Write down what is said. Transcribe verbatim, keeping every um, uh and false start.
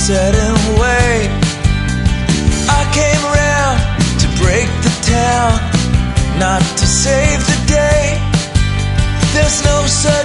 certain way. I came around to break the town, not to save the day. There's no certain